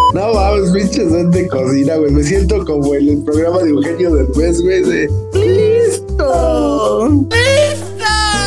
No mames, pinche set de cocina, güey. Me siento como en el programa de Eugenio Derbez, güey, de ¡Listo! ¡Listo!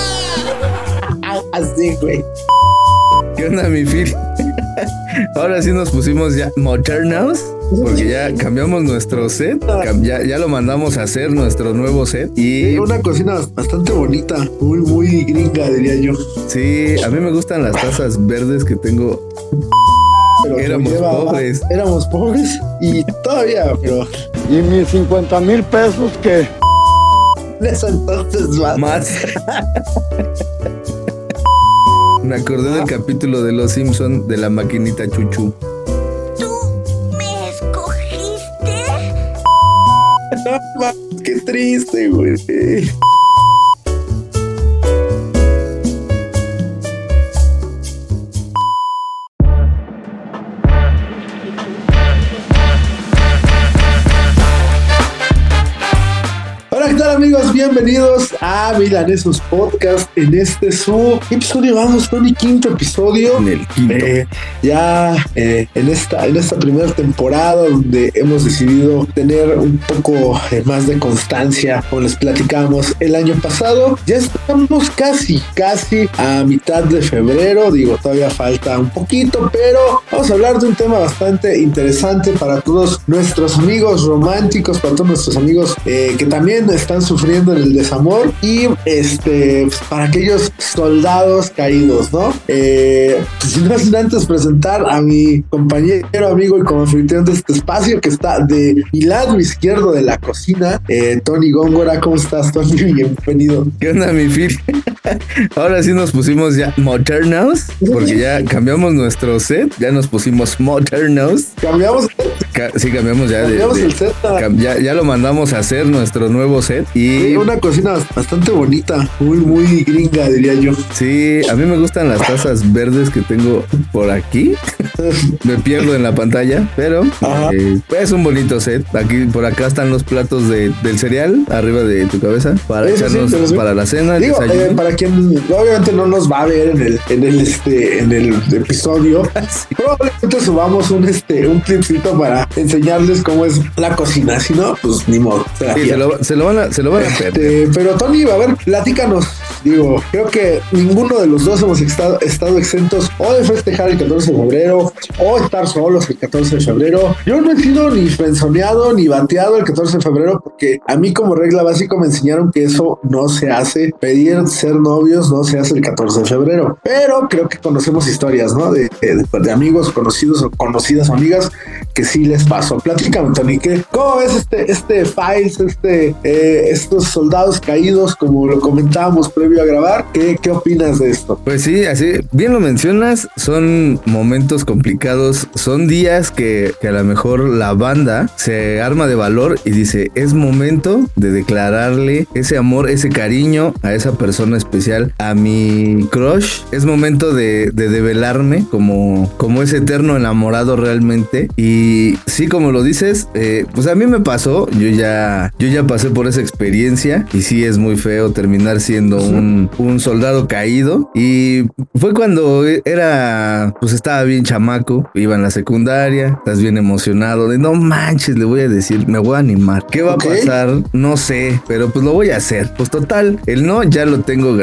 Así, güey. ¿Qué onda, mi Phil? Ahora sí nos pusimos ya modernos, porque ya cambiamos nuestro set, ya lo mandamos a hacer, nuestro nuevo set. Y una cocina bastante bonita, muy gringa, diría yo. Sí, a mí me gustan las tazas verdes que tengo. Pero éramos pobres y todavía, pero... ¿Y mis 50,000 pesos qué? Eso entonces más. Me acordé del capítulo de Los Simpson de la maquinita chuchu. ¿Tú me escogiste? No, qué triste, güey. Amigos, bienvenidos a Milanesos Podcast. En este su episodio, vamos con el quinto episodio. En el quinto. En esta primera temporada, donde hemos decidido tener un poco más de constancia, como les platicamos el año pasado. Ya estamos casi a mitad de febrero. Digo, todavía falta un poquito, pero vamos a hablar de un tema bastante interesante para todos nuestros amigos románticos, para todos nuestros amigos que también están sufriendo en el desamor, y para aquellos soldados caídos, ¿no? No sin antes presentar a mi compañero, amigo y anfitrión de este espacio, que está de mi lado izquierdo de la cocina, Tony Góngora. ¿Cómo estás, Tony? Bienvenido. ¿Qué onda, mi Phil? Ahora sí nos pusimos ya modernos, porque ya cambiamos nuestro set, ya nos pusimos modernos. ¿Cambiamos? Sí, cambiamos ya. Cambiamos el set. Ya lo mandamos a hacer, nuestro nuevo set. Y sí, una cocina bastante bonita, muy gringa, diría yo. Sí, a mí me gustan las tazas verdes que tengo por aquí. Me pierdo en la pantalla, pero es un bonito set. Por acá están los platos del cereal arriba de tu cabeza para echarnos para la cena. Digo, para quien obviamente no nos va a ver en el episodio, sí, probablemente subamos un clipcito para enseñarles cómo es la cocina. Si no, pues ni modo. Sí, se lo van a perder. Pero Tony, a ver, platícanos. Digo, creo que ninguno de los dos hemos estado exentos o de festejar el 14 de febrero o estar solos el 14 de febrero. Yo no he sido ni frenzoneado ni bateado el 14 de febrero, porque a mí como regla básica me enseñaron que eso no se hace. Pedir ser novios no se hace el 14 de febrero. Pero creo que conocemos historias, ¿no? De amigos conocidos o conocidas o amigas que sí les pasó. Platícame, Tony, ¿cómo ves Files, estos soldados caídos, como lo comentábamos previo a grabar? ¿Qué opinas de esto? Pues sí, así bien lo mencionas, son momentos complicados, son días que a lo mejor la banda se arma de valor y dice, es momento de declararle ese amor, ese cariño a esa persona especial, a mi crush. Es momento de develarme como ese eterno enamorado realmente. Y sí, como lo dices, pues a mí me pasó, yo ya pasé por esa experiencia y sí es muy feo terminar siendo un soldado caído. Y fue cuando estaba bien chamaco, iba en la secundaria, estás bien emocionado de no manches, le voy a decir, me voy a animar. ¿Qué va a pasar? No sé, pero pues lo voy a hacer. Pues total, el no ya lo tengo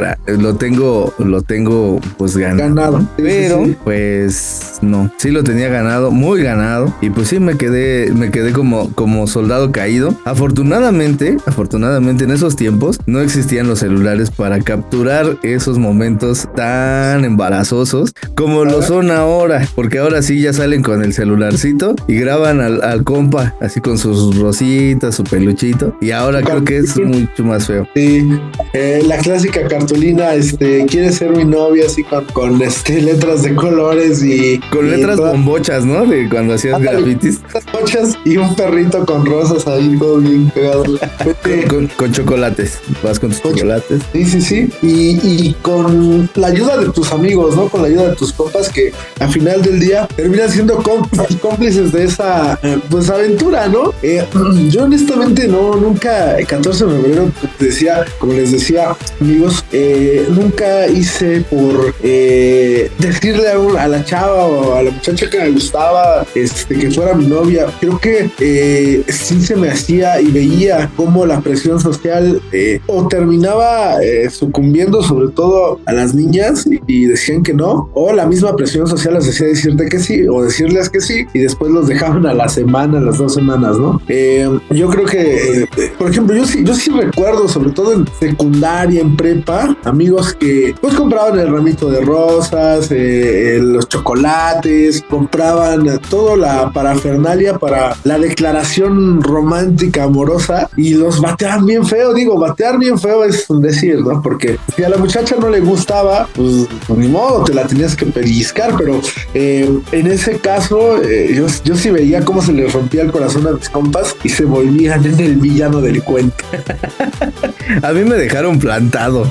pues ganado. Pero pues no, sí lo tenía ganado, muy ganado. Y pues sí me quedé como soldado caído. Afortunadamente en esos tiempos no existían los celulares para capturar esos momentos tan embarazosos como lo son ahora, porque ahora sí ya salen con el celularcito y graban al compa así con sus rositas, su peluchito, y ahora creo que es mucho más feo. Sí, la clásica cartulina, ¿quieres ser mi novia? Así con letras de colores y con letras bombochas, ¿no? De cuando hacías grafitis. Bochas y un perrito con rosas ahí, todo bien pegado. Con chocolates. Vas con tus chocolates. Sí. Y con la ayuda de tus amigos, ¿no? Con la ayuda de tus compas, que al final del día terminan siendo cómplices de esa aventura, ¿no? Yo honestamente nunca, el 14 de febrero, como les decía, amigos, nunca hice por decirle a la chava o a la muchacha que me gustaba, que que fuera mi novia, creo que sí se me hacía y veía cómo la presión social o terminaba sucumbiendo sobre todo a las niñas y decían que no, o la misma presión social les hacía decirte que sí o decirles que sí y después los dejaban a la semana, a las 2 semanas, ¿no? Yo creo que, por ejemplo, yo sí recuerdo, sobre todo en secundaria, en prepa, amigos que pues compraban el ramito de rosas, los chocolates, compraban toda la parafernalia para la declaración romántica, amorosa, y los bateaban bien feo. Digo, batear bien feo es un decir, ¿no? Porque si a la muchacha no le gustaba, pues ni modo, te la tenías que pellizcar, pero en ese caso yo sí veía cómo se les rompía el corazón a mis compas y se volvían en el villano del cuento. A mí me dejaron plantado.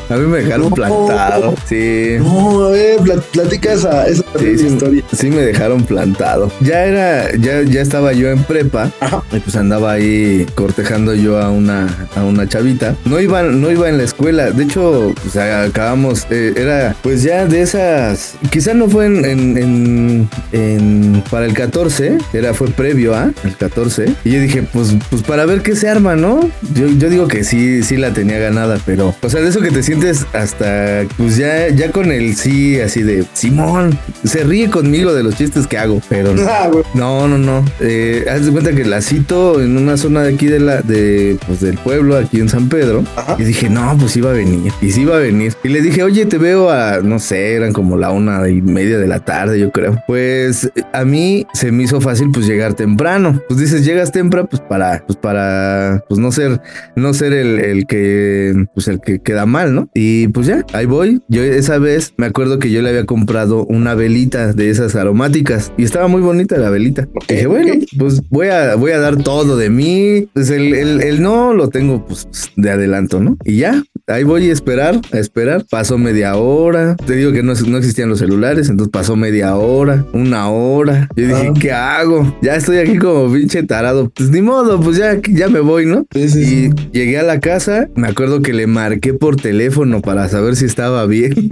Sí. No, a ver, platica esa historia. Sí, me dejaron plantado. Ya estaba yo en prepa. Ajá. Y pues andaba ahí cortejando yo a una chavita. No iba en la escuela. De hecho, pues acabamos, era pues ya de esas, quizá no fue para el 14, fue previo a el 14. Y yo dije, pues para ver qué se arma, ¿no? Yo digo que sí la tenía ganada, pero, o sea, de eso que te sientes hasta, pues ya con el sí, así de, Simón, se ríe conmigo de los chistes que hago, pero no. Haz de cuenta que la cito en una zona de aquí del pueblo, aquí en San Pedro. Ajá. Y dije, no, pues iba a venir. Y sí iba a venir. Y le dije, oye, te veo no sé, eran como la 1:30 de la tarde, yo creo. Pues a mí se me hizo fácil pues llegar temprano. Pues dices, llegas temprano pues para no ser el que queda mal, ¿no? Y pues ya, ahí voy. Yo esa vez me acuerdo que yo le había comprado una velita de esas aromáticas y estaba muy bonita la velita. Okay, dije, bueno, pues voy a dar todo de mí. Pues el no lo tengo pues de adelanto, ¿no? Y ya, ahí voy a esperar. Pasó media hora. Te digo que no existían los celulares, entonces pasó media hora, 1 hora. Yo dije, ¿qué hago? Ya estoy aquí como pinche tarado. Pues ni modo, pues ya me voy, ¿no? Sí. Y llegué a la casa. Me acuerdo que le marqué por teléfono para saber si estaba bien.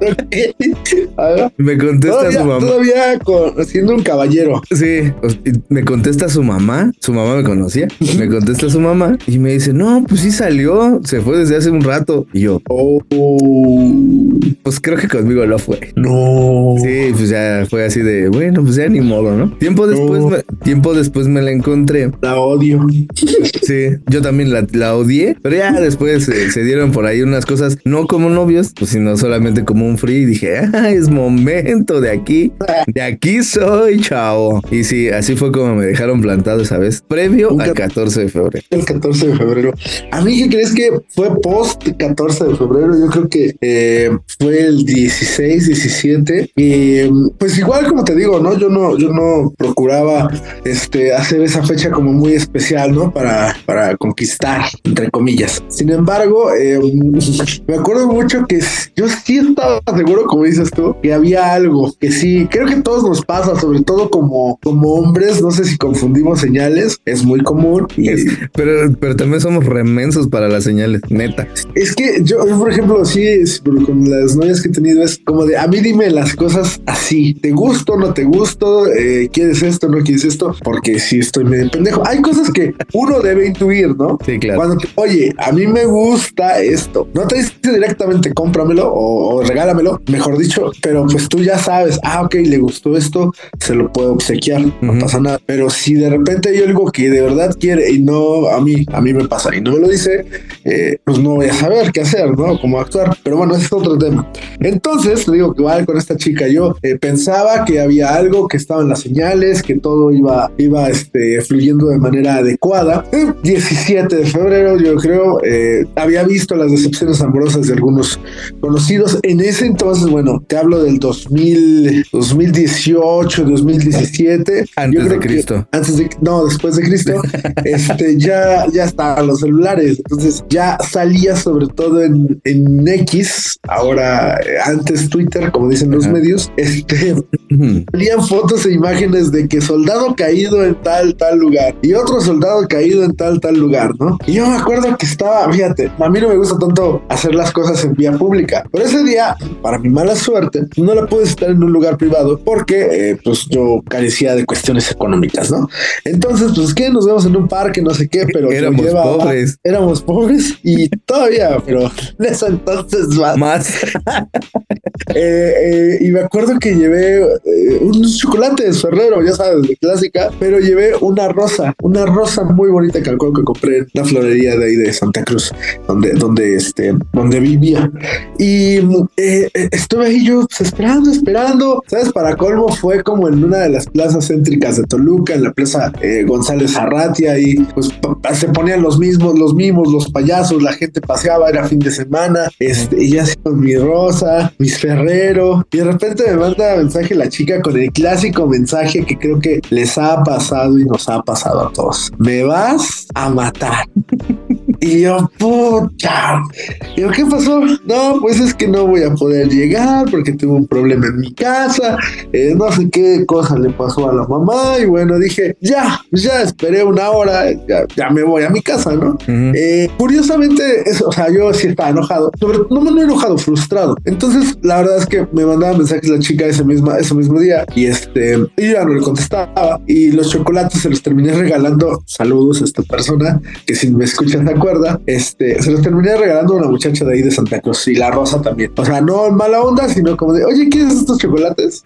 Me contesta su mamá. Todavía siendo un caballero. Sí, me contesta su mamá. Su mamá me conocía. Me contesta su mamá y me dice, no, pues sí salió. Se fue desde hace un rato. Y yo, pues creo que conmigo no fue. No. Sí, pues ya fue así de, bueno, pues ya ni modo, ¿no? Tiempo después me la encontré. La odio. Sí, yo también la odié, pero ya después se dieron por ahí unas cosas, no como novios, pues sino solamente como un free. Y dije, es momento de aquí soy, chao. Y sí, así fue como me dejaron plantado esa vez, previo al 14 de febrero. El 14 de febrero. ¿A mí qué crees que fue post 14 de febrero? Yo creo que fue el 16, 17. Y pues igual como te digo, ¿no? Yo no procuraba hacer esa fecha como muy especial, ¿no? Para conquistar, entre comillas. Sin embargo, me acuerdo mucho que yo sí estaba seguro, como dices tú, que había algo que sí, creo que todos nos pasa, sobre todo como hombres, no sé si confundimos señales, es muy común. Pero también somos remensos para las señales, neta. Es que yo por ejemplo, sí, con las novias que he tenido es como de, a mí dime las cosas así, ¿te gusto, no te gusto? ¿Quieres esto, no quieres esto? Porque sí estoy medio pendejo. Hay cosas que uno debe intuir, ¿no? Sí, claro. Cuando oye, a mí me gusta esto, no te dice directamente cómpramelo o regálamelo, mejor dicho, pero pues tú ya sabes, ok, le gustó esto, se lo puedo obsequiar, no pasa nada. Pero si de repente hay algo que de verdad quiere y no, a mí me pasa y no me lo dice, pues no voy a saber qué hacer, ¿no? Cómo actuar. Pero bueno, ese es otro tema. Entonces, te digo que igual con esta chica yo pensaba que había algo, que estaban las señales, que todo iba fluyendo de manera adecuada. El 17 de febrero, yo creo, había visto las decepciones amorosas de algunos conocidos. En ese entonces, bueno, te hablo del 2018, 2017. Antes de Cristo. Después de Cristo. Ya estaban los celulares. Entonces ya salía sobre todo en X, ahora antes Twitter, como dicen los medios, Salían fotos e imágenes de que soldado caído en tal lugar y otro soldado caído en tal lugar, ¿no? Y yo me acuerdo que estaba, fíjate, a mí no me gusta tanto hacer las cosas en vía pública, pero ese día, para mi mala suerte, no la pude estar en un lugar privado porque pues yo carecía de cuestiones económicas, ¿no? Entonces, pues que nos vemos en un parque, no sé qué, pero éramos pobres y todavía, pero en ese entonces más. Y me acuerdo que llevé unos chocolates Ferrero, ya sabes, de clásica, pero llevé una rosa muy bonita que compré en la florería de ahí de Santa Cruz, donde vivía. Y estuve ahí yo pues, esperando, ¿sabes? Para colmo fue como en una de las plazas céntricas de Toluca, en la plaza González Arratia, y pues se ponían los mimos, los payasos, la gente paseaba, era fin de semana, y ya así con mi rosa, mis Ferrero, y de repente me manda mensaje la chica con el clásico mensaje que creo que les ha pasado y nos ha pasado a todos: me vas a matar. Y yo, pucha. Y yo, ¿qué pasó? No, pues es que no voy a poder llegar porque tuve un problema en mi casa, no sé qué cosa le pasó a la mamá. Y bueno, dije, ya esperé una hora, ya me voy a mi casa, ¿no? Curiosamente, o sea, yo sí estaba enojado, no enojado, frustrado. Entonces, la verdad es que me mandaba mensajes la chica ese mismo día y yo ya no le contestaba, y los chocolates se los terminé regalando. Saludos a esta persona que si me escucha se acuerda, se los terminé regalando a una muchacha de ahí de Santa Cruz, y la rosa también. O sea, no en mala onda, sino como de, oye, ¿quieres estos chocolates?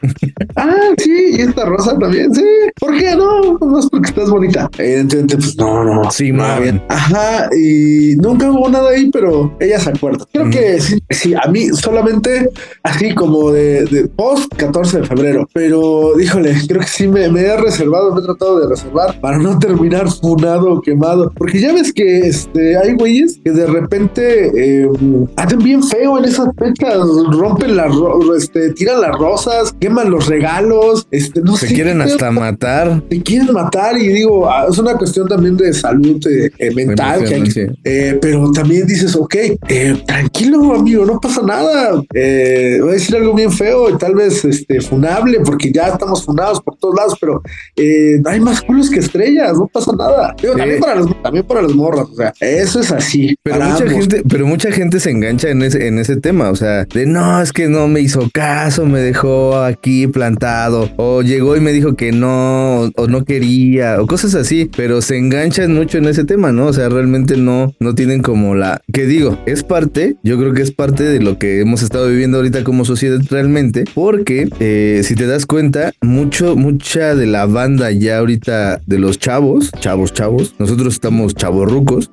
Sí, y esta rosa también, sí. ¿Por qué? No es porque estás bonita. Evidentemente, pues no. Sí, más bien. Ajá, y nunca hubo nada ahí, pero ella se acuerda. Creo que sí, a mí solamente así como de post 14 de febrero, pero díjole, creo que sí me he tratado de reservar para no terminar funado o quemado, porque ya ves que hay güeyes que de repente hacen bien feo en esas fechas, rompen tiran las rosas, queman los regalos, no sé. Se quieren hasta matar. Se quieren matar, y digo, es una cuestión también de salud mental, pero también dices, ok, tranquilo amigo, no pasa nada, voy a decir algo bien feo y tal vez funable, porque ya estamos funados por todos lados, pero hay más culos que estrellas, no pasa nada. Digo, también para las morras, o sea, eso es así. Pero mucha gente se engancha en ese tema, o sea, de no, es que no me hizo caso, me dejó aquí plantado, o llegó y me dijo que no, o no quería, o cosas así, pero se enganchan mucho en ese tema, ¿no? O sea, realmente no tienen como que digo, yo creo que es parte de lo que hemos estado viviendo ahorita como sociedad realmente, porque si te das cuenta, mucha de la banda ya ahorita de los chavos, nosotros estamos chavorrucos,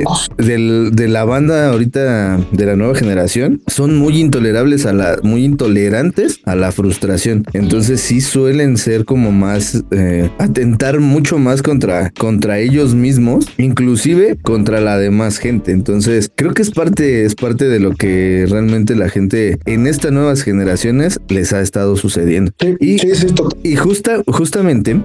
de la banda ahorita de la nueva generación, son muy intolerantes a la frustración. Entonces sí suelen ser como más, atentar mucho más contra ellos mismos, inclusive contra la demás gente. Entonces creo que es parte de lo que realmente la gente en estas nuevas generaciones les ha estado sucediendo. Y justamente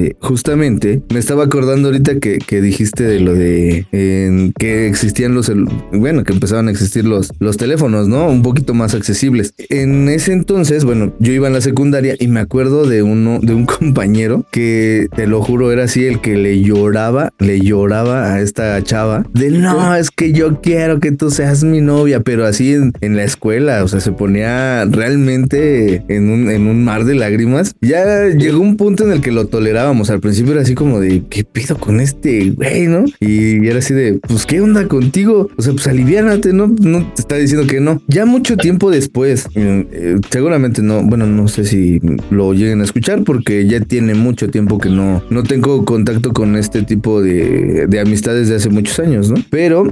me estaba acordando ahorita que dijiste de lo de que existían que empezaban a existir los teléfonos, ¿no? Un poquito más accesibles. En ese entonces, bueno, yo iba en la secundaria y me acuerdo de un compañero que, te lo juro, era así el que le lloraba a esta chava de no, es que yo quiero que tú seas mi novia, pero así en la escuela, o sea, se ponía realmente en un mar de lágrimas. Ya llegó un punto en el que lo tolerábamos. Al principio era así como de, ¿qué pido con este güey, no? Y era así de, pues, ¿qué onda contigo? O sea, pues aliviánate, ¿no? No te está diciendo que no. Ya mucho tiempo después, seguramente no sé si lo lleguen a escuchar porque ya tiene mucho tiempo que no tengo contacto con este tipo de amistades de hace muchos años, ¿no? Pero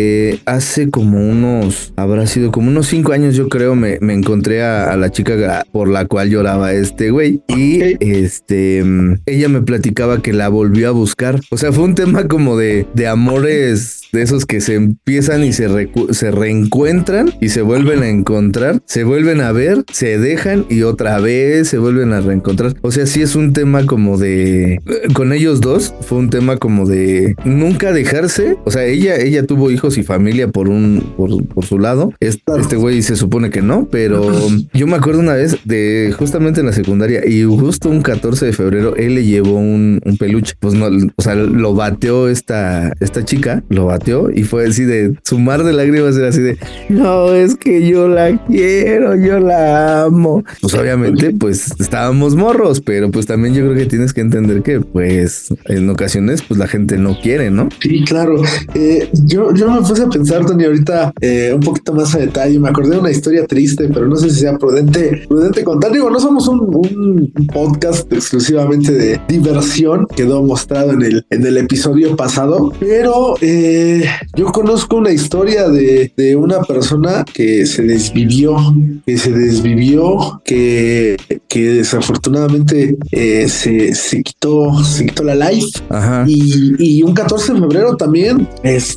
habrá sido como unos 5 años, yo creo, me encontré a la chica por la cual lloraba este güey y ella me platicaba que la volvió a buscar. O sea, fue un tema como de amores de esos que se empiezan y se reencuentran y se vuelven a encontrar, se vuelven a ver, se dejan y otra vez se vuelven a reencontrar. O sea, sí es un tema como de... Con ellos dos fue un tema como de nunca dejarse. O sea, ella tuvo hijos y familia por su lado. Este güey se supone que no, pero yo me acuerdo una vez de justamente en la secundaria y justo un 14 de febrero él le llevó un peluche. Pues no, o sea, lo bateó esta chica, lo bateó y fue así de su mar de lágrimas, era así de no, es que yo la quiero, yo la amo. Pues obviamente pues estábamos morros, pero pues también yo creo que tienes que entender que pues en ocasiones pues la gente no quiere, ¿no? Sí, claro. Yo me puse a pensar, Tony, ahorita un poquito más a detalle. Me acordé de una historia triste, pero no sé si sea prudente contar. Digo, no somos un podcast exclusivamente de diversión, quedó mostrado en el episodio pasado, pero yo conozco una historia de una persona que se desvivió, que desafortunadamente se quitó la life. Ajá. Y un 14 de febrero también,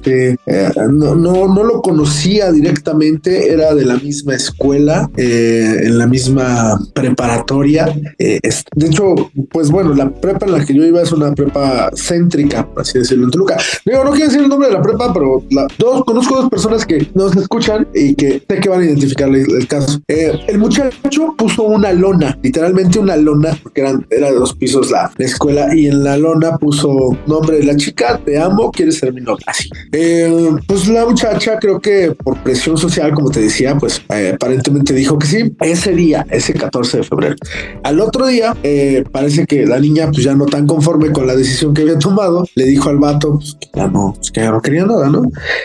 no lo conocía directamente, era de la misma escuela, en la misma preparatoria. De hecho, pues bueno, la prepa en la que yo iba es una prepa céntrica, por así decirlo, en Toluca. Digo, no quiero decir el nombre de la prepa, pero conozco dos personas que nos escuchan y que sé que van a identificar el caso. El muchacho puso una lona, literalmente una lona, porque era de 2 pisos la escuela, y en la lona puso nombre de la chica, te amo, quieres ser mi novia, así. Pues la muchacha, creo que por presión social, como te decía, pues aparentemente dijo que sí, ese día, ese 14 de febrero. Al otro día, parece que la niña, pues ya no tan conforme con la decisión que había tomado, le dijo al vato pues, que ya no quería nada, ¿no?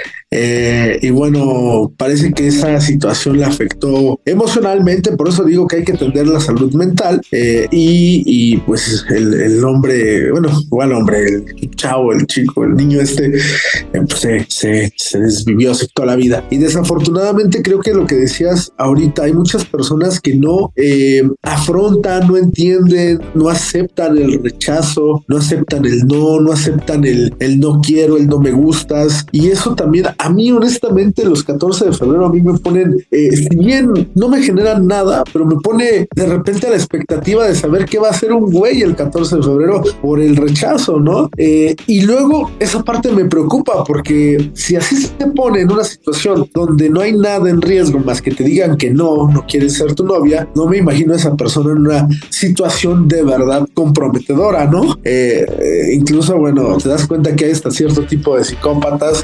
Y bueno, parece que esa situación le afectó emocionalmente, por eso digo que hay que atender la salud mental, y pues el hombre, bueno, igual hombre, el chavo, el chico, el niño pues se desvivió, se quitó la vida. Y desafortunadamente creo que lo que decías ahorita, hay muchas personas que no afrontan, no entienden, no aceptan el rechazo, no aceptan el no aceptan el no quiero, el no me gustas, y eso también a mí honestamente los 14 de febrero a mí me ponen, si bien no me generan nada, pero me pone de repente a la expectativa de saber qué va a hacer un güey el 14 de febrero por el rechazo, ¿no? Y luego esa parte me preocupa porque si así se pone en una situación donde no hay nada en riesgo más que te digan que no quieren ser tu novia, no me imagino a esa persona en una situación de verdad comprometedora, ¿no? Incluso, bueno, te das cuenta que hay hasta cierto tipo de psicópatas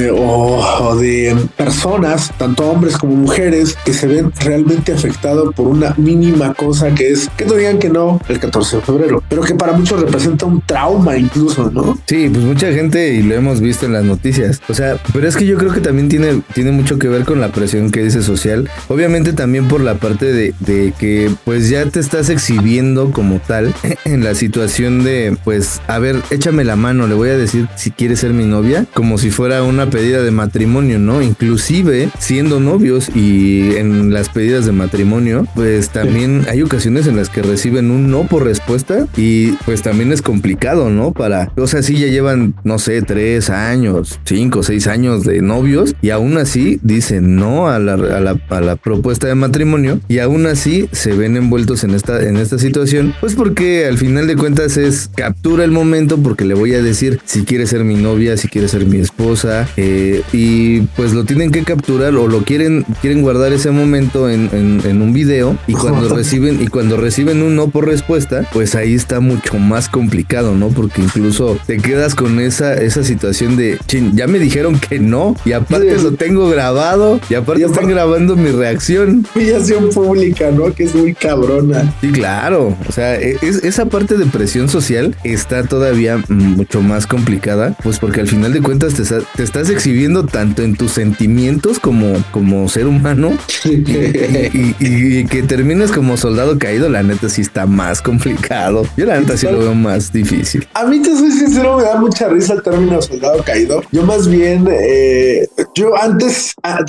o de personas, tanto hombres como mujeres, que se ven realmente afectados por una mínima cosa que es que te digan que no el 14 de febrero, pero que para muchos representa un trauma incluso, ¿no? Sí, pues mucha gente, y lo hemos visto en las noticias, o sea, pero es que yo creo que también tiene mucho que ver con la presión que dice social, obviamente también por la parte de que pues ya te estás exhibiendo como tal en la situación de pues, a ver, échame la mano, le voy a decir si quieres ser mi novia, como si fuera una pedida de matrimonio, ¿no? Inclusive siendo novios y en las pedidas de matrimonio, pues también hay ocasiones en las que reciben un no por respuesta y pues también es complicado, ¿no? O sea, sí ya llevan, no sé, 3 años, 5, 6 años de novios y aún así dicen no a la propuesta de matrimonio y aún así se ven envueltos en esta situación, pues porque al final de cuentas es captura el momento porque le voy a decir si quiere ser mi novia, si quiere ser mi esposa, y pues lo tienen que capturar o lo quieren guardar ese momento en un video y cuando reciben un no por respuesta, pues ahí está mucho más complicado, ¿no? Porque incluso te quedas con esa situación de chin, ya me dijeron que no y aparte lo tengo grabado y aparte están grabando mi reacción. Humillación pública, ¿no? Que es muy cabrona. Sí, claro. O sea, esa parte de presión social está todavía mucho más complicada, pues porque al final de cuentas te estás exhibiendo creciendo tanto en tus sentimientos como ser humano y que termines como soldado caído, la neta sí está más complicado. Yo la neta sí lo veo más difícil. A mí, te soy sincero, me da mucha risa el término soldado caído. Yo más bien, yo antes,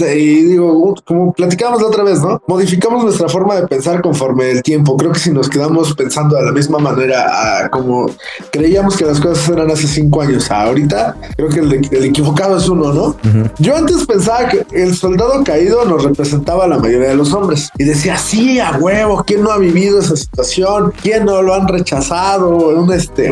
digo, como platicábamos la otra vez, ¿no? Modificamos nuestra forma de pensar conforme el tiempo. Creo que si nos quedamos pensando de la misma manera como creíamos que las cosas eran hace 5 años, ahorita creo que el equivocado es uno, ¿no? Uh-huh. Yo antes pensaba que el soldado caído nos representaba a la mayoría de los hombres y decía, sí, a huevo, ¿quién no ha vivido esa situación? ¿Quién no lo han rechazado? O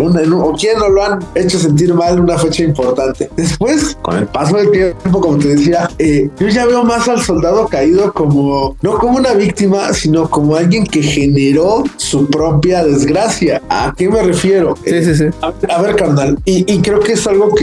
quién no lo han hecho sentir mal en una fecha importante. Después, con el paso del tiempo, como te decía, yo ya veo más al soldado caído como, no como una víctima, sino como alguien que generó su propia desgracia. ¿A qué me refiero? Sí. A ver, carnal, y creo que es algo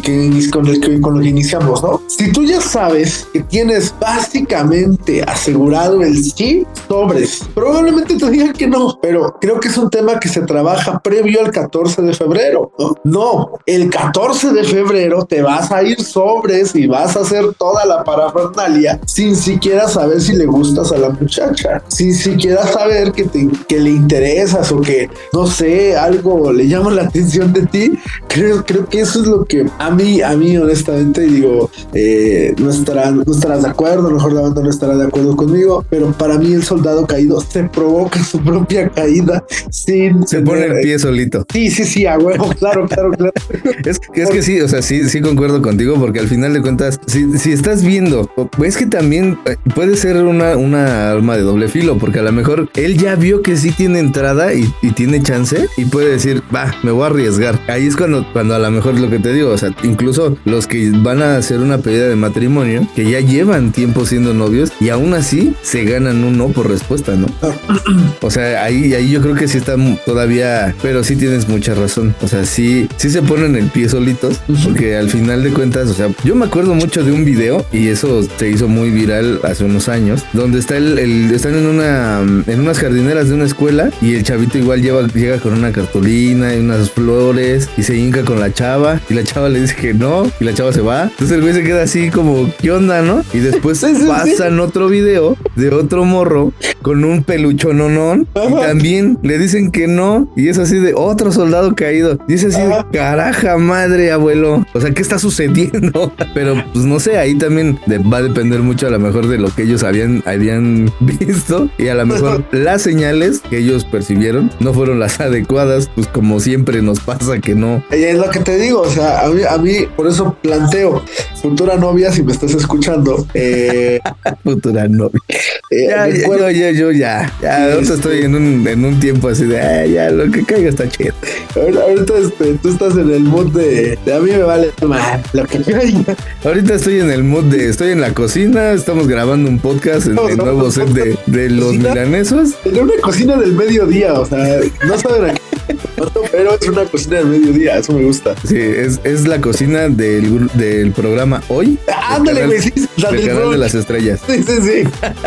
con lo que iniciamos, ¿no? Si tú ya sabes que tienes básicamente asegurado el sí, sobres. Probablemente te digan que no, pero creo que es un tema que se trabaja previo al 14 de febrero, ¿no? No, el 14 de febrero te vas a ir sobres y vas a hacer toda la parafernalia sin siquiera saber si le gustas a la muchacha, sin siquiera saber que le interesas o que, no sé, algo le llama la atención de ti. Creo que eso es lo que a mí honestamente digo, no estarás de acuerdo, a lo mejor la banda no estará de acuerdo conmigo, pero para mí el soldado caído se provoca su propia caída sin... Se pone el pie solito. Sí, a huevo, claro. Es que sí, o sea, sí concuerdo contigo, porque al final de cuentas, si estás viendo, es que también puede ser una arma de doble filo, porque a lo mejor él ya vio que sí tiene entrada y tiene chance y puede decir, me voy a arriesgar. Ahí es cuando a lo mejor lo que te digo, o sea, incluso los que van a hacer una pedida de matrimonio, que ya llevan tiempo siendo novios y aún así se ganan un no por respuesta, ¿no? O sea, ahí yo creo que sí está todavía, pero sí tienes mucha razón. O sea, sí se ponen el pie solitos, porque al final de cuentas, o sea, yo me acuerdo mucho de un video y eso se hizo muy viral hace unos años, donde están en unas jardineras de una escuela y el chavito igual llega con una cartulina y unas flores y se hinca con la chava y la chava le dice que no y la chava se va. Entonces el güey se queda así como, ¿qué onda, no? Y después pasan otro video de otro morro con un peluchononón y también le dicen que no y es así de otro soldado caído. Dice así de, caraja madre, abuelo. O sea, ¿qué está sucediendo? Pero pues no sé, ahí también va a depender mucho a lo mejor de lo que ellos habían visto y a lo mejor las señales que ellos percibieron no fueron las adecuadas, pues como siempre nos pasa que no. Es lo que te digo, o sea, a mí por eso planteo, futura novia, si me estás escuchando, futura novia. Yo ya estoy en un tiempo así de ya lo que caiga está chido. Ahorita tú estás en el mood de a mí me vale mal lo que caiga. Ahorita estoy en el mood de estoy en la cocina, estamos grabando un podcast en el nuevo set de los milanesos. En una cocina del mediodía, o sea, no saben a qué. Pero es una cocina del mediodía, eso me gusta. Sí, es la cocina del programa Hoy. Ándale, güey, sí. Del canal de las estrellas. Sí.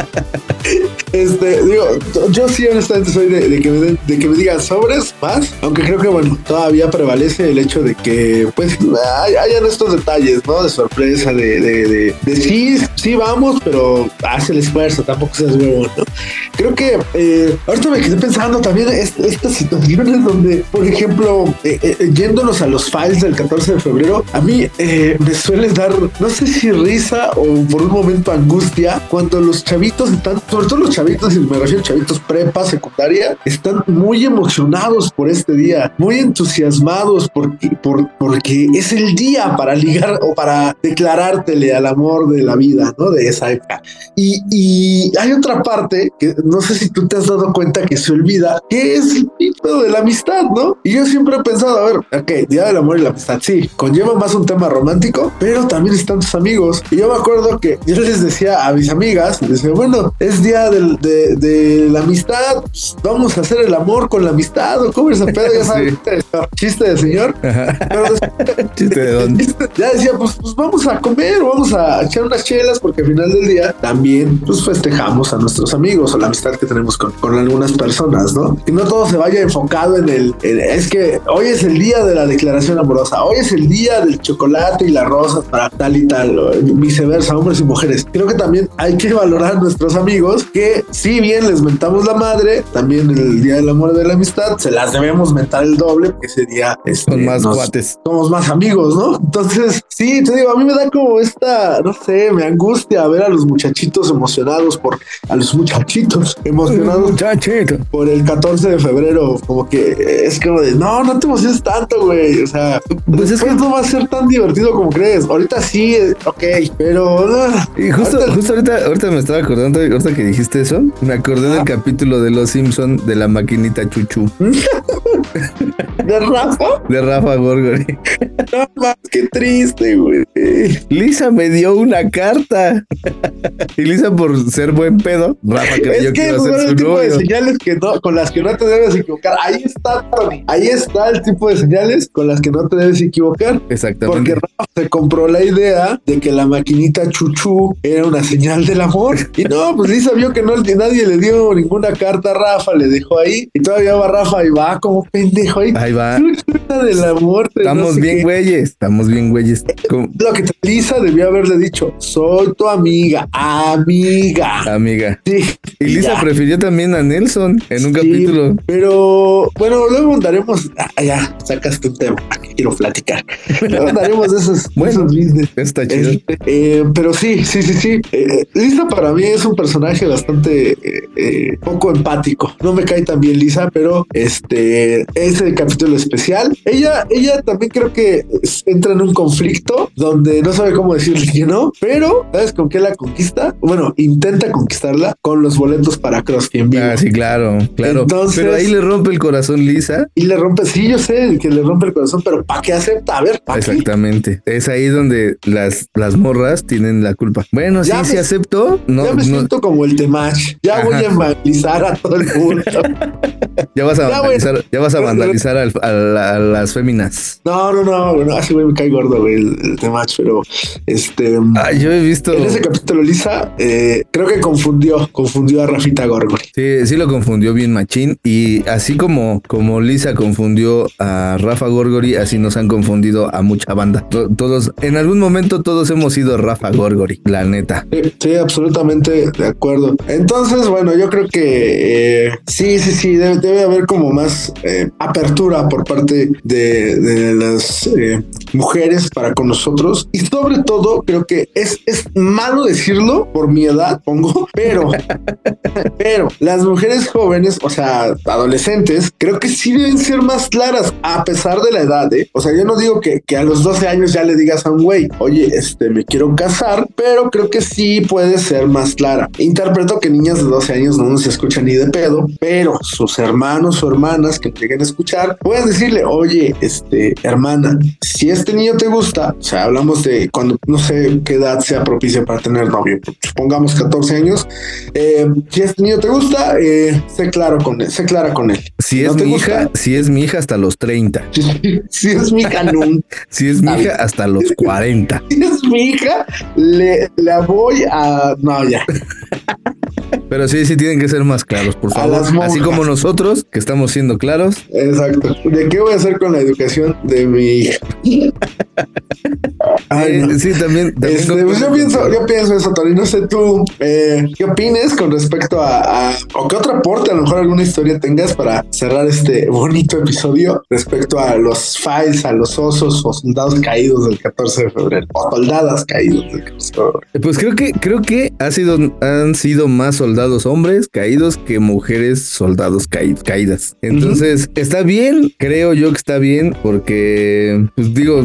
Digo, yo sí honestamente soy de que me digan sobres más, aunque creo que bueno, todavía prevalece el hecho de que pues hayan estos detalles, ¿no? De sorpresa, de sí vamos, pero haz el esfuerzo, tampoco seas huevo, ¿no? Creo que ahorita me quedé pensando también estas situaciones donde, por ejemplo, yéndonos a los files del 14 de febrero, a mí me suele dar, no sé si risa o por un momento angustia, cuando los chavitos están, sobre todo los chavitos, y me refiero a chavitos prepa, secundaria, están muy emocionados por este día, muy entusiasmados porque es el día para ligar o para declarártele al amor de la vida, ¿no? De esa época. Y hay otra parte que no sé si tú te has dado cuenta que se olvida, que es el pito de la amistad, ¿no? Y yo siempre he pensado, a ver, ok, Día del Amor y la Amistad, sí, conlleva más un tema romántico, pero también están tus amigos. Y yo me acuerdo que yo les decía a mis amigas, les decía, bueno, es Día del de la amistad, pues, vamos a hacer el amor con la amistad, o cómo es ese pedo, ya sabes, chiste de señor. Pero ¿Chiste de dónde? Ya decía, pues vamos a comer, vamos a echar unas chelas, porque al final del día también pues festejamos a nuestros amigos o la amistad que tenemos con algunas personas, ¿no? Y no todo se vaya enfocado es que hoy es el día de la declaración amorosa, hoy es el día del chocolate y las rosas para tal y tal, o viceversa, hombres y mujeres. Creo que también hay que valorar a nuestros amigos, que si bien les mentamos la madre, también el día del amor y de la amistad se las debemos mentar el doble, porque ese día son más cuates, somos más amigos, ¿no? Entonces, sí, te digo, a mí me da como esta, no sé, me angustia ver a los muchachitos emocionados por el 14 de febrero, como que es como de, no te emociones tanto, güey, o sea, pues es que no va a ser tan divertido como crees. Ahorita sí, ok, pero y justo ahorita me estaba acordando, ahorita que dijiste eso, me acordé del capítulo de Los Simpson de la maquinita chuchu. ¿De Rafa? De Rafa Gorgori. No más, qué triste, güey. Lisa me dio una carta. Y Lisa, por ser buen pedo, Rafa creyó que iba a ser su tipo novio. De señales con las que no te debes equivocar. Ahí está, Tony. Ahí está el tipo de señales con las que no te debes equivocar. Exactamente. Porque Rafa se compró la idea de que la maquinita chuchu era una señal del amor. Y no, pues Lisa vio que nadie le dio ninguna carta a Rafa, le dejó ahí. Y todavía va Rafa y va como pendejo ahí. Ahí va. Del amor. Estamos bien, güeyes. Lo que Lisa debió haberle dicho: soy tu amiga. Sí. Y Lisa prefirió también a Nelson en un capítulo. Pero bueno, luego andaremos. Ya sacaste un tema que quiero platicar. Luego andaremos de esos. Bueno, business. Está chido. Pero sí. Lisa para mí es un personaje bastante poco empático. No me cae tan bien Lisa, pero ese capítulo especial. Ella también creo que entra en un conflicto donde no sabe cómo decirle que no, pero ¿sabes con qué la conquista? Bueno, intenta conquistarla con los boletos para CrossFit en vivo. Ah, sí, claro. Entonces, pero ahí le rompe el corazón Lisa. Y le rompe, sí, yo sé que le rompe el corazón, pero ¿para qué acepta? A ver, ¿para qué? Exactamente. Es ahí donde las morras tienen la culpa. Bueno, ya sí, acepto. Ya me siento como el Temach. Ya voy a evangelizar a todo el mundo. Ya vas a vandalizar a las féminas. No, así güey me cae gordo, güey, el Temach, pero yo he visto. En ese capítulo, Lisa, creo que confundió a Rafita Gorgori. Sí, lo confundió bien machín. Y así como Lisa confundió a Rafa Gorgori, así nos han confundido a mucha banda. Todos, en algún momento, todos hemos sido Rafa Gorgori, la neta. Sí, absolutamente de acuerdo. Entonces, bueno, yo creo que sí, debe haber como más apertura por parte de las mujeres para con nosotros, y sobre todo creo que es malo decirlo por mi edad, pongo, pero las mujeres jóvenes, o sea, adolescentes, creo que sí deben ser más claras a pesar de la edad, o sea, yo no digo que a los 12 años ya le digas a un güey, oye, me quiero casar, pero creo que sí puede ser más clara. Interpreto que niñas de 12 años no se escuchan ni de pedo, pero sus hermanos o hermanas que lleguen a escuchar pueden decirle, oye, hermana, si este niño te gusta, o sea, hablamos de cuando no sé qué edad sea propicia para tener novio, supongamos 14 años, si este niño te gusta, sé clara con él. Si es mi hija hasta los 30. Si es mi hija, no. Si es mi hija hasta los 40. Si es mi hija, la voy a... No, ya. Pero sí tienen que ser más claros, por favor. Así como nosotros, que estamos siendo claros. Exacto. ¿De qué voy a hacer con la educación de mi hija? Ay, no. Sí, también pues yo pienso eso, Tony. No sé tú, ¿qué opines con respecto a o qué otro aporte, a lo mejor alguna historia tengas para cerrar este bonito episodio respecto a los files, a los osos o soldados caídos del 14 de febrero, o soldadas caídos del 14 de febrero? Pues creo que han sido más soldados hombres caídos que mujeres soldados caídas. Entonces, está bien, creo yo que está bien, porque, pues digo, vida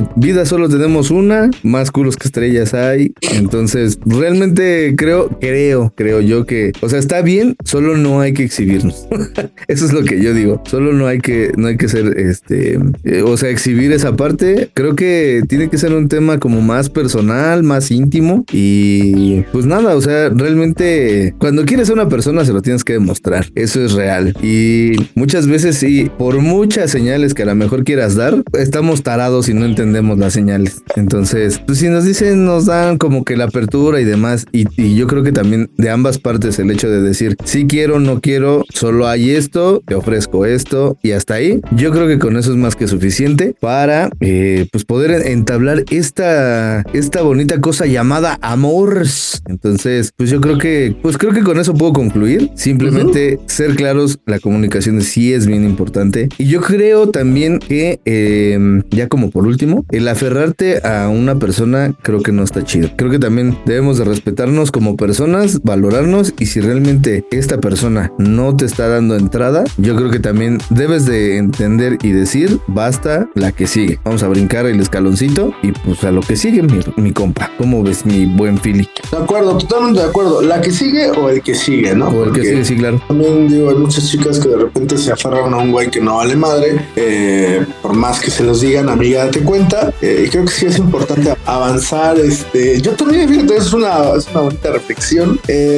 vida solo tenemos una, más culos que estrellas hay. Entonces, realmente creo yo que, o sea, está bien, solo no hay que exhibirnos. Eso es lo que yo digo. Solo no hay que ser, o sea, exhibir esa parte. Creo que tiene que ser un tema como más personal, más íntimo. Y pues nada, o sea, realmente cuando quieres a una persona se lo tienes que demostrar. Eso es real. Y muchas veces sí, por muchas señales que a lo mejor quieras dar, estamos tarados y no entendemos las señales. Entonces, pues si nos dicen, nos dan como que la apertura y demás. Y yo creo que también de ambas partes el hecho de decir, sí quiero, no quiero, solo hay esto, te ofrezco esto y hasta ahí. Yo creo que con eso es más que suficiente para pues poder entablar esta bonita cosa llamada amor. Entonces, pues yo creo que con eso puedo concluir. Simplemente ser claros, la comunicación sí es bien importante. Y yo creo también que ya como por último, el aferrarte a una persona creo que no está chido. Creo que también debemos de respetarnos como personas, valorarnos, y si realmente esta persona no te está dando entrada, yo creo que también debes de entender y decir, basta, la que sigue. Vamos a brincar el escaloncito y pues a lo que sigue, mi compa. ¿Cómo ves, mi buen Philly? De acuerdo, totalmente de acuerdo. La que sigue o el que sigue, ¿no? O el que sigue, sí, claro. También digo, hay muchas chicas que de repente se aferran a un güey que no vale madre, por más que se los digan, amiga, date cuenta. Y creo que sí es importante avanzar. Yo también, fíjate, es una bonita reflexión.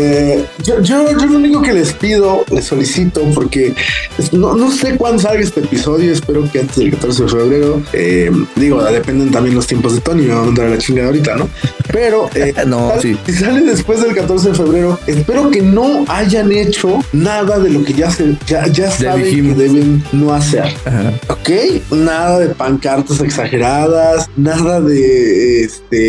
Yo lo único que les pido, les solicito, porque no sé cuándo salga este episodio, espero que antes del 14 de febrero. Dependen también los tiempos de Tony, me va a mandar a la chingada ahorita, ¿no? Pero si sale después del 14 de febrero, espero que no hayan hecho nada de lo que ya saben que deben no hacer. Ajá. ¿Ok? Nada de pancartas exageradas, nada de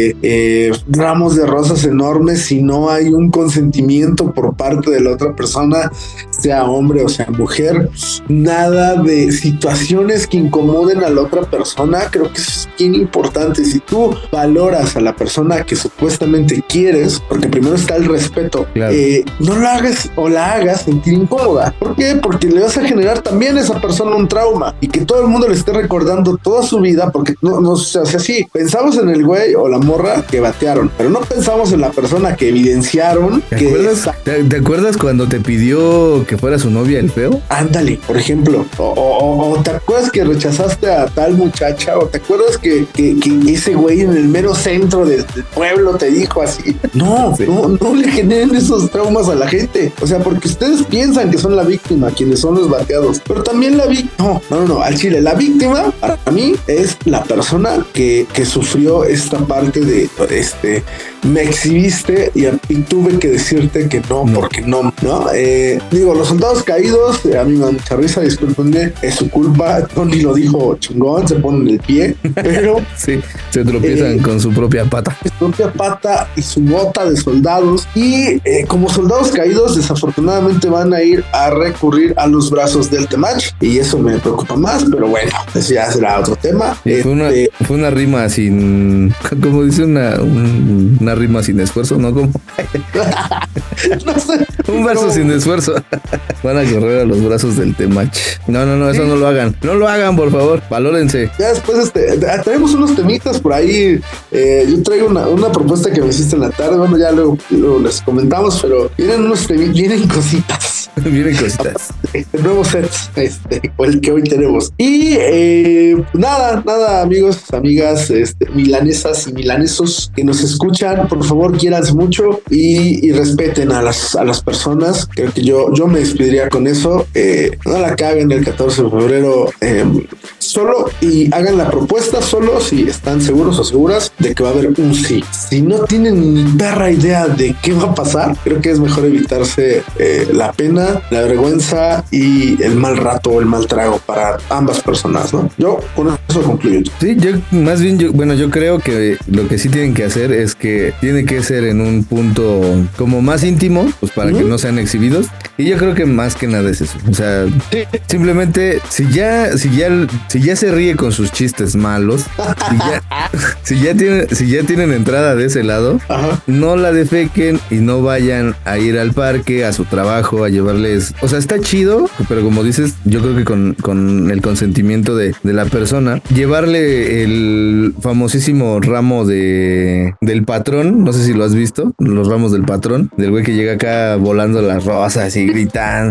ramos de rosas enormes si no hay un consentimiento por parte de la otra persona, sea hombre o sea mujer. Nada de situaciones que incomoden a la otra persona. Creo que eso es bien importante. Si tú valoras a la persona que supuestamente quieres, porque primero está el respeto, claro, no lo hagas o la hagas sentir incómoda. ¿Por qué? Porque le vas a generar también a esa persona un trauma y que todo el mundo le esté recordando toda su vida, porque no se hace así. Pensamos en el güey o la morra que batearon, pero no pensamos en la persona que evidenciaron. ¿Te acuerdas cuando te pidió que fuera su novia el feo? Ándale, por ejemplo. O te acuerdas que rechazaste a tal muchacha, o te acuerdas que ese güey en el mero centro del pueblo te dijo así. No le generen esos traumas a la gente. O sea, porque ustedes piensan que son la víctima, quienes son los bateados, pero también la víctima. No, al chile, la víctima para mí es la persona que sufrió esta parte de me exhibiste y tuve que decirte que no, porque no. Los soldados caídos, a mí me da mucha risa, discúlpenme, es su culpa. Tony lo dijo chingón, se ponen el pie, pero sí, se tropiezan con su propia pata. Su propia pata y su bota de soldados. Y como soldados caídos, desafortunadamente van a ir a recurrir a los brazos del Temach. Y eso me preocupa más, pero bueno, eso ya será otro tema. Fue una rima sin, como dice una rima sin esfuerzo, ¿no? Como no sé. Un verso sin esfuerzo. Van a correr a los brazos del Temach. No, eso no lo hagan. No lo hagan, por favor. Valórense. Ya después traemos unos temitas por ahí. Yo traigo una propuesta que me hiciste en la tarde. Bueno, ya luego les comentamos, pero vienen cositas. Vienen cositas. Nuevos sets, o el que hoy tenemos. Y nada, amigos, amigas, milanesas y milanesos que nos escuchan, por favor, quiéranse mucho y respeten a las personas. Creo que yo me despediría con eso. No la caguen el 14 de febrero solo, y hagan la propuesta solo si están seguros o seguras de que va a haber un sí. Si no tienen ni perra idea de qué va a pasar, creo que es mejor evitarse la pena, la vergüenza y el mal rato o el mal trago para ambas personas, ¿no? Yo con eso concluyo. Sí, yo creo que lo que sí tienen que hacer es que tiene que ser en un punto como más íntimo, pues para que no sean exhibidos. Y yo creo que más que nada es eso. O sea, simplemente si ya se ríe con sus chistes malos, si ya tienen entrada de ese lado, Ajá. no la defequen y no vayan a ir al parque, a su trabajo, a llevarles. O sea, está chido, pero como dices, yo creo que con el consentimiento de la persona, llevarle el famosísimo ramo del patrón, no sé si lo has visto, los ramos del patrón, del güey que llega acá volando las rosas y gritando: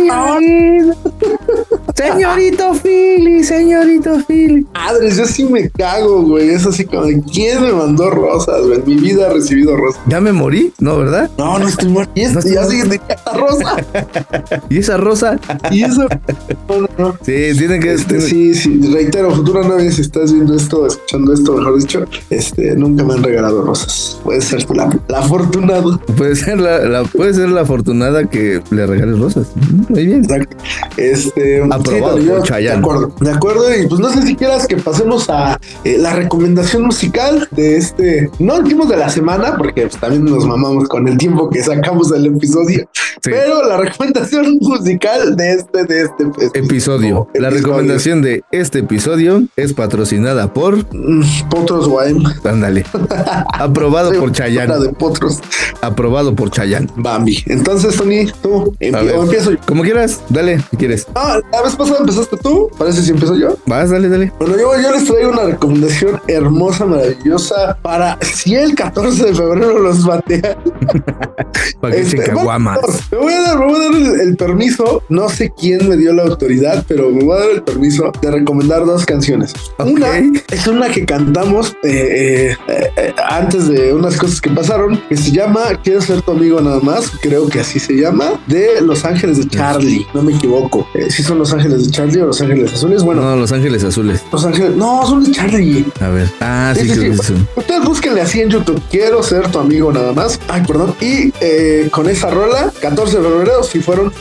señorito Philly, señorito Philly. Madres, yo sí me cago, güey. Es así como, ¿quién me mandó rosas, güey? En mi vida he recibido rosas. ¿Ya me morí? ¿No, verdad? No, no estoy muerto. Y No estoy ya muerto. siguen de esta rosa. ¿Y esa rosa? Y eso. No. Sí, tienen que... Sí, reitero, futura novia, si estás viendo esto, escuchando esto, mejor dicho, nunca me han regalado rosas. Puede ser la afortunada. Puede ser la afortunada que le regales rosas. Muy bien. Exacto. Aprobado sí, por Chayanne. De acuerdo, y pues no sé si quieras que pasemos a la recomendación musical de no el tiempo de la semana, porque pues, también nos mamamos con el tiempo que sacamos del episodio, Sí. pero la recomendación musical de este Episodio. La recomendación de este episodio es patrocinada por... Potros Guaem. Ándale. Aprobado por Chayanne. De Potros Aprobado por Chayanne. Bambi. Entonces, Tony, tú A ver. empiezo yo. Como quieras, dale, si quieres. No, la vez pasada empezaste tú. Parece si empiezo yo. Vas, dale. Bueno, yo les traigo una recomendación hermosa, maravillosa para si el 14 de febrero los batean. Para que echen caguamas. Me voy a dar el permiso. No sé quién me dio la autoridad, pero me voy a dar el permiso de recomendar dos canciones. Ok. Una es una que cantamos antes de unas cosas que pasaron, que se llama Quiero ser tu amigo nada más. Creo que así se llama, de Los Ángeles de Charlie. No me equivoco. ¿Sí son Los Ángeles de Charlie o Los Ángeles Azules? Bueno, No, Los Ángeles Azules. Los Ángeles. No, son de Charlie. A ver. Ah, sí, creo que sí. Ustedes búsquenle así en YouTube. Quiero ser tu amigo nada más. Ay, perdón. Y con esa rola, 14 de febrero, si fueron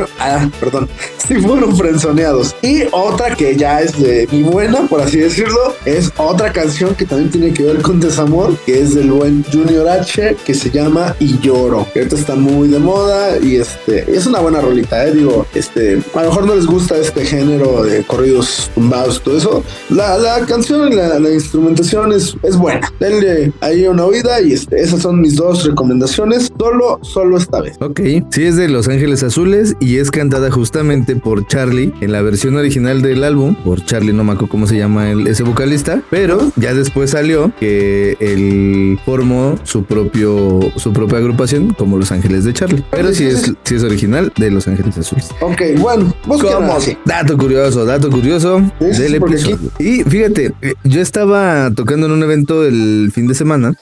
frenzoneados. Y otra que ya es de mi buena, por así decirlo, es otra canción que también tiene que ver con desamor, que es del buen Junior H, que se llama Y Lloro. Que ahorita está muy de moda y es una buena rolita, digo, a lo mejor no les gusta este género de corridos tumbados, todo eso. La canción y la instrumentación es buena. Denle ahí una oída y esas son mis dos recomendaciones, solo esta vez. Ok, sí es de Los Ángeles Azules y es cantada justamente por Charlie en la versión original del álbum, por Charlie, no me acuerdo cómo se llama ese vocalista, pero ya después salió que él formó su propia agrupación como Los Ángeles de Charlie, pero sí es original de Los Ángeles Azules. Ok, bueno, Como dato curioso Sí, del porque episodio. Y fíjate, yo estaba tocando en un evento el fin de semana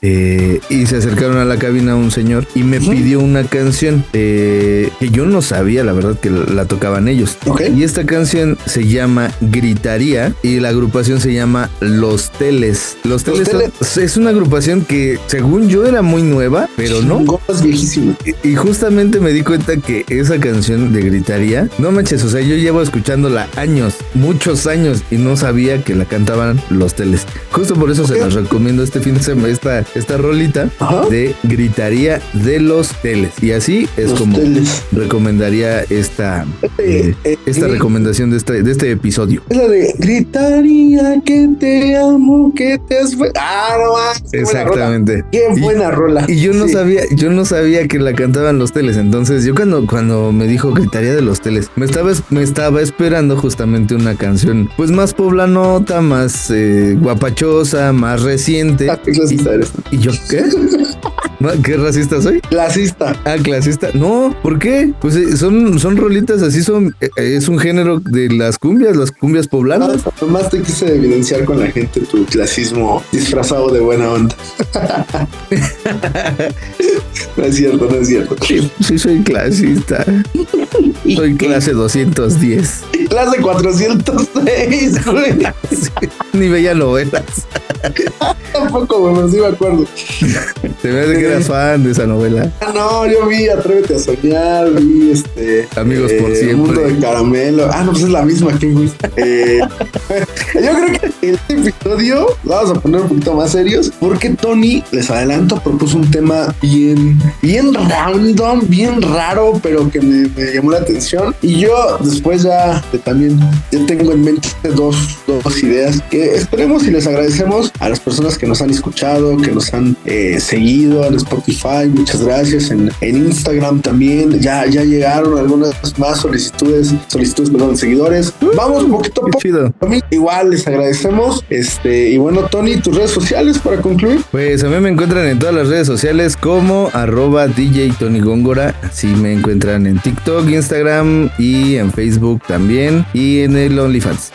y se acercaron a la cabina un señor y me pidió una canción que yo no sabía, la verdad, que la tocaban ellos. Ok. Y esta canción se llama Gritaría y la agrupación se llama Los Teles. Los Teles es una agrupación que según yo era muy nueva, pero no. Gomas viejísimo. Y justamente me di cuenta que esa canción de Gritaría, no manches, o sea, yo llevo escuchándola años, muchos años, y no sabía que la cantaban Los Teles. Justo por eso se las recomiendo este fin de semana, esta rolita. Ajá. De Gritaría de Los Teles. Y así es Los como Teles. recomendaría esta recomendación de este episodio. Es la de gritaría que te amo, que te has... no más. Exactamente. Qué buena rola. Y yo no Sí. no sabía que la cantaban Los Teles. Entonces yo cuando me dijo Gritaría de Los Teles, me estaba esperando justamente una canción pues más poblanota, más guapachosa, más reciente. ¿Qué clasista eres? ¿Y yo qué? ¿Qué racista soy? Clasista. Ah, clasista. No, ¿por qué? Pues son rolitas así, es un género de las cumbias poblanas. Nomás te quise evidenciar con la gente tu clasismo disfrazado de buena onda. No es cierto. Sí, soy clasista. Soy clase 210. Clase 406, güey. Ni veía novelas. Tampoco, güey, pero sí me acuerdo. Se me hace que eras fan de esa novela. No, yo vi Atrévete a soñar, vi Amigos por siempre. Mundo de Caramelo. No, pues es la misma que güey. Yo creo que el episodio lo vamos a poner un poquito más serios porque Tony, les adelanto, propuso un tema bien random, bien raro, pero que me llamó la atención. atención. Y yo después ya también tengo en mente dos ideas que esperemos y les agradecemos a las personas que nos han escuchado, que nos han seguido en Spotify. Muchas gracias. En Instagram también ya llegaron algunas más solicitudes, de seguidores. Vamos poquito a poco. Chido. Igual les agradecemos. Y bueno, Tony, tus redes sociales para concluir. Pues a mí me encuentran en todas las redes sociales como @DJ Tony Góngora. Así me encuentran en TikTok, Instagram y en Facebook también. Y en el OnlyFans.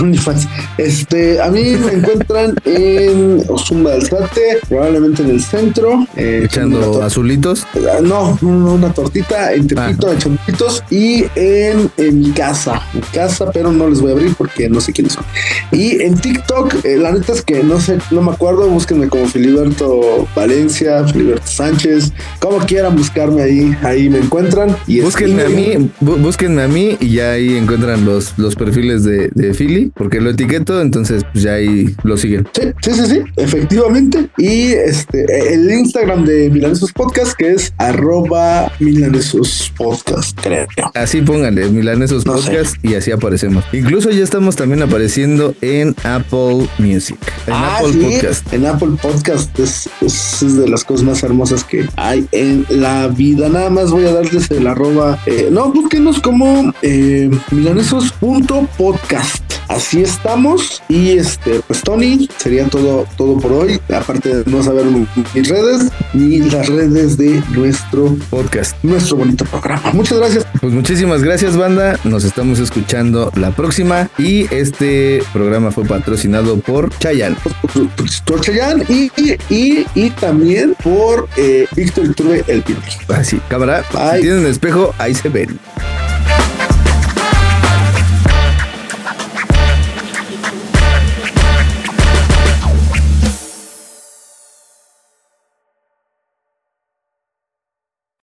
A mí me encuentran en Ozumba del Zate, probablemente en el centro. Echando azulitos. No, una tortita en Tepito, de champitos. Y en mi casa, pero no les voy a abrir porque no sé quiénes son. Y en TikTok, la neta es que no me acuerdo. Búsquenme como Filiberto Valencia, Filiberto Sánchez, como quieran buscarme ahí me encuentran. Y búsquenme a mí y ya ahí encuentran los perfiles de Philly, porque lo etiqueto, entonces pues ya ahí lo siguen. Sí, efectivamente. Y el Instagram de Milanesos Podcast, que es @Milanesos Podcast, creo. Así pónganle Milanesos Podcast y así aparecemos. Incluso ya estamos también apareciendo en Apple Music, Podcast. En Apple Podcast es de las cosas más hermosas que hay en la vida. Nada más voy a darles el búsquenos como milanesos.podcast. Así estamos. Y pues Tony, sería todo por hoy. Aparte de no saber mis redes ni las redes de nuestro podcast, nuestro bonito programa. Muchas gracias. Pues muchísimas gracias, banda. Nos estamos escuchando la próxima. Y este programa fue patrocinado por Chayanne. Por Chayanne y también por Víctor Iturbe, el Piruli. Así, cámara. Bye. Si tienen espejo, ahí se ven.